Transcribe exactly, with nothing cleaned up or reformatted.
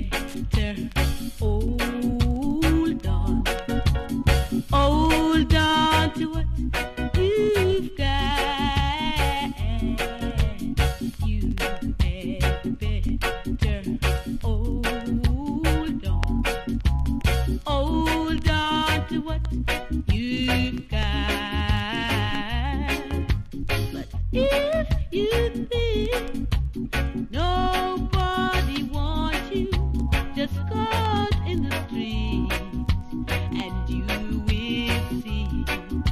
better hold on. Hold on to what you've got. You had better hold on. Hold on to what you've got. But if you think no